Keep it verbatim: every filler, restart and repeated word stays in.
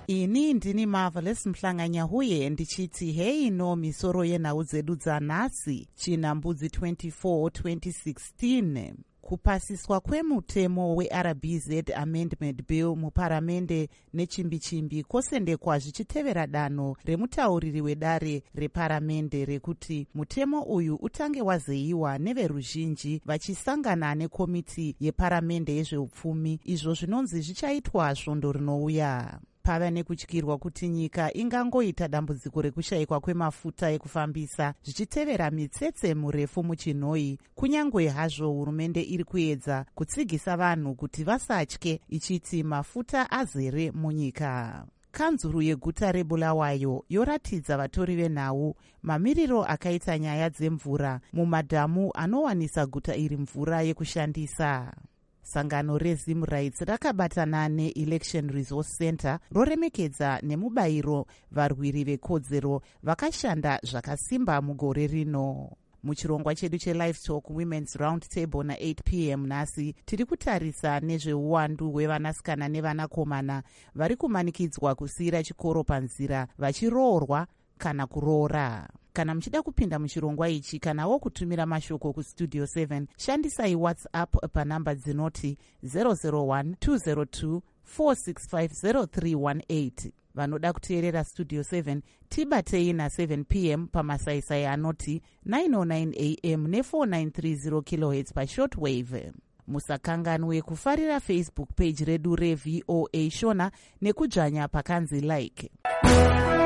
Ini ndini Marvelous Mhlanganya huye ndichiti hei no misoro yenhau dzedu dzanhasi Chinambudzi twenty-four twenty sixteen. Kupasiswa kwemutemo we-R B Z Amendment Bill muparamende nechimbi-chimbi kwosendekwa zvichitevera danho remutauriri wedare reparamende rekuti mutemo uyu utange wazeyiwa neveruzhinji vachisangana nekomiti yeparamende yezveupfumi, izvo zvinonzi zvichaitwa svondo rinouya. Pava nekutyirwa kuti nyika ingangoita dambudziko rekushayikwa kwemafuta ekufambisa zvichitevera mitsetse murefu muchinhoi, kunyangwe hazvo hurumende iri kuedza kutsigisa vanhu kuti vasatye ichiti mafuta azere munyika. Kanzuru yeguta reBulawayo yoratidza vatori venhau mamiriro akaita nyaya dzemvura mumadhamu anowanisa guta iri mvura yekushandisa. Sangano reZim Rights rakabatana neElection Resource Center roremekedza nemubayiro varwiri vekodzero vakashanda zvakasimba mugore rino. Muchirongwa chedu cheLive Talk Women's Round Table na eight p m nhasi tiri kutarisa nezveuwandu hwevanasikana nevanakomana vari kumanikidzwa kusiyira chikoro panzira vachiroorwa kana kuroora. Kana muchida kupinda muchirongwa ichi kanawo kutumira mashoko kustudio seven, shandisai WhatsApp panhamba dzinoti zero zero one two zero two four six five zero three one eight. Vanoda kuteerera Studio seven tibatei na seven p m pamasaisai anoti nine oh nine a m ne four nine three zero kilohertz pashortwave. Musakanganwe kufarira Facebook page redu reV O A Shona nekudzvanya pakanzi like.